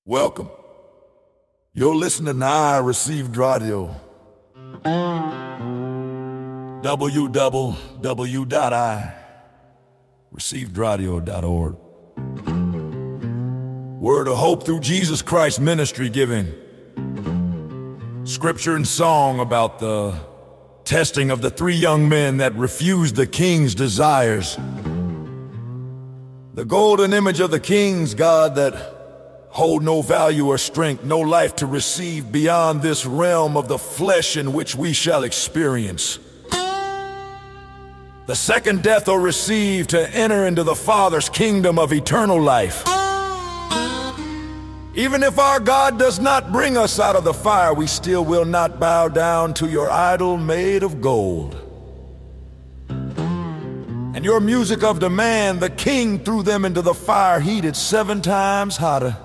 Welcome. You're listening to I Received Radio. www.ireceivedradio.org. Word of hope through Jesus Christ ministry giving. Scripture and song about the testing of the three young men that refused the king's desires. The golden image of the king's God that hold no value or strength, no life to receive beyond this realm of the flesh in which we shall experience. The second death or receive to enter into the Father's kingdom of eternal life. Even if our God does not bring us out of the fire, we still will not bow down to your idol made of gold. And your music of demand, the king threw them into the fire heated 7 times hotter.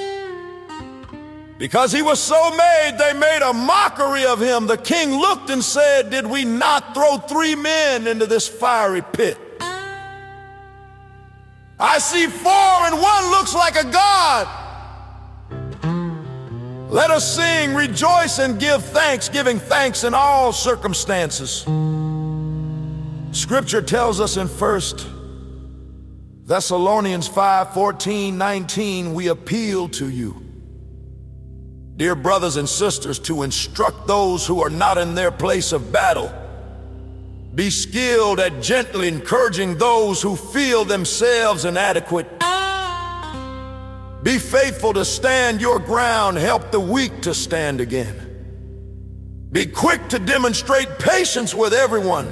Because he was so made, they made a mockery of him. The king looked and said, "Did we not throw 3 men into this fiery pit? I see 4 and 1 looks like a god. Let us sing, rejoice, and give thanks, giving thanks in all circumstances." Scripture tells us in 1 Thessalonians 5:14-19, we appeal to you, dear brothers and sisters, to instruct those who are not in their place of battle. Be skilled at gently encouraging those who feel themselves inadequate. Be faithful to stand your ground, help the weak to stand again. Be quick to demonstrate patience with everyone.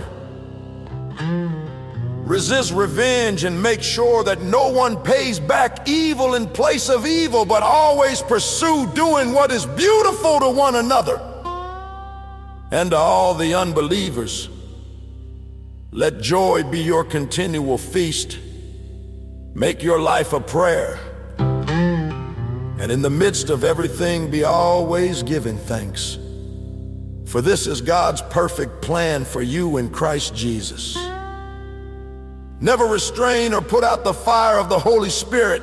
Resist revenge and make sure that no one pays back evil in place of evil, but always pursue doing what is beautiful to one another. And to all the unbelievers, let joy be your continual feast. Make your life a prayer. And in the midst of everything, be always giving thanks. For this is God's perfect plan for you in Christ Jesus. Never restrain or put out the fire of the Holy Spirit.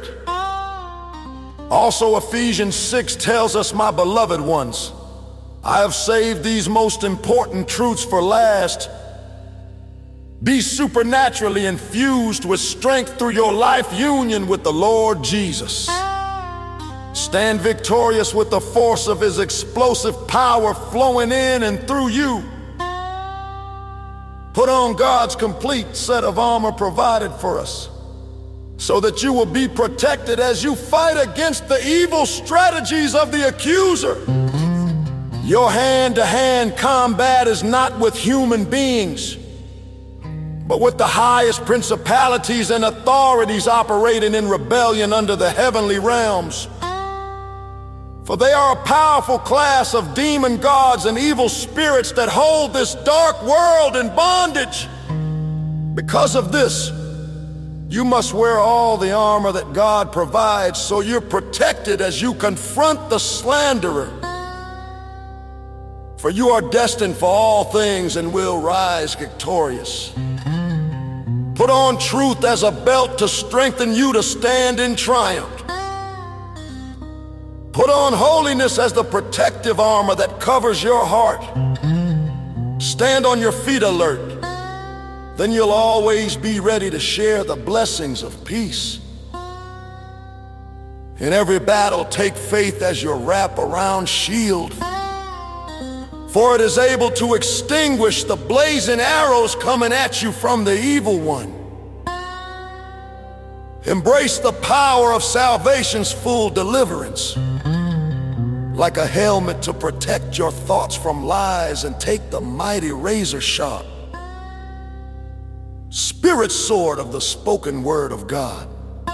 Also, Ephesians 6 tells us, my beloved ones, I have saved these most important truths for last. Be supernaturally infused with strength through your life union with the Lord Jesus. Stand victorious with the force of His explosive power flowing in and through you. Put on God's complete set of armor provided for us, so that you will be protected as you fight against the evil strategies of the accuser. Your hand-to-hand combat is not with human beings, but with the highest principalities and authorities operating in rebellion under the heavenly realms. For they are a powerful class of demon gods and evil spirits that hold this dark world in bondage. Because of this, you must wear all the armor that God provides, so you're protected as you confront the slanderer. For you are destined for all things and will rise victorious. Put on truth as a belt to strengthen you to stand in triumph. Put on holiness as the protective armor that covers your heart. Stand on your feet alert. Then you'll always be ready to share the blessings of peace. In every battle, take faith as your wrap-around shield, for it is able to extinguish the blazing arrows coming at you from the evil one. Embrace the power of salvation's full deliverance, like a helmet to protect your thoughts from lies, and take the mighty razor-sharp spirit sword of the spoken word of God.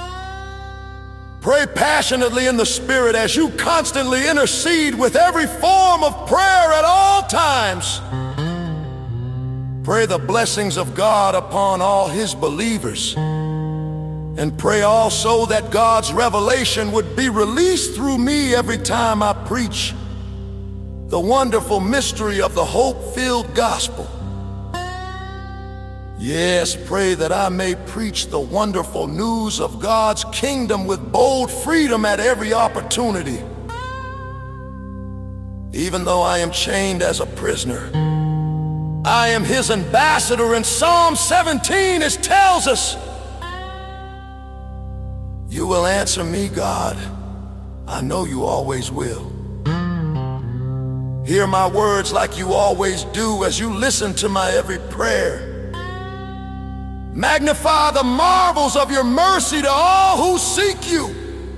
Pray passionately in the Spirit as you constantly intercede with every form of prayer at all times. Pray the blessings of God upon all His believers. And pray also that God's revelation would be released through me every time I preach the wonderful mystery of the hope-filled gospel. Yes, pray that I may preach the wonderful news of God's kingdom with bold freedom at every opportunity. Even though I am chained as a prisoner, I am his ambassador, and Psalm 17 it tells us, you will answer me, God. I know you always will. Hear my words like you always do as you listen to my every prayer. Magnify the marvels of your mercy to all who seek you.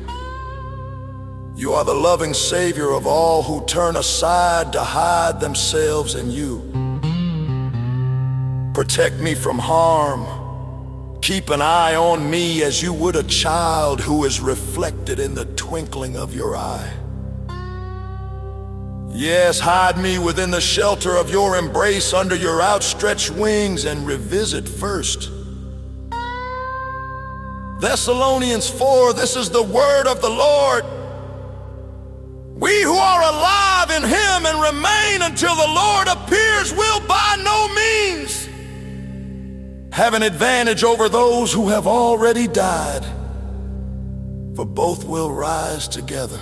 You are the loving Savior of all who turn aside to hide themselves in you. Protect me from harm. Keep an eye on me as you would a child who is reflected in the twinkling of your eye. Yes, hide me within the shelter of your embrace under your outstretched wings and revisit first. Thessalonians 4, this is the word of the Lord. We who are alive in him and remain until the Lord appears will by no means have an advantage over those who have already died, for both will rise together.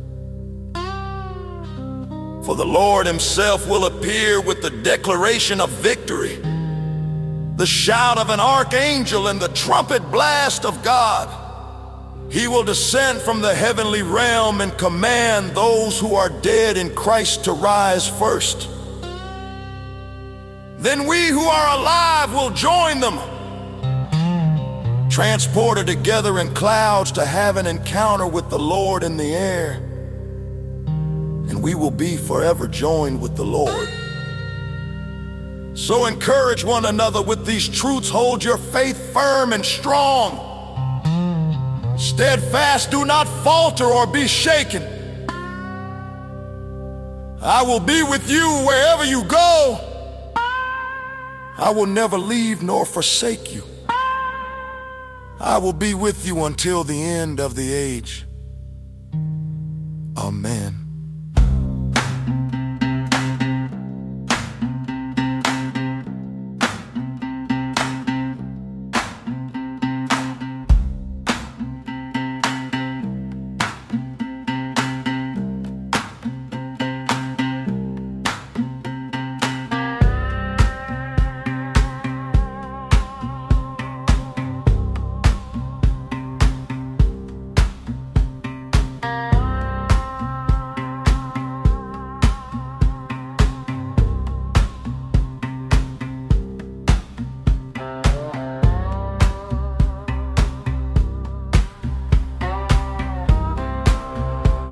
For the Lord himself will appear with the declaration of victory, the shout of an archangel, and the trumpet blast of God. He will descend from the heavenly realm and command those who are dead in Christ to rise first. Then we who are alive will join them, transported together in clouds to have an encounter with the Lord in the air, and we will be forever joined with the Lord. So encourage one another with these truths. Hold your faith firm and strong. Steadfast, do not falter or be shaken. I will be with you wherever you go. I will never leave nor forsake you. I will be with you until the end of the age. Amen.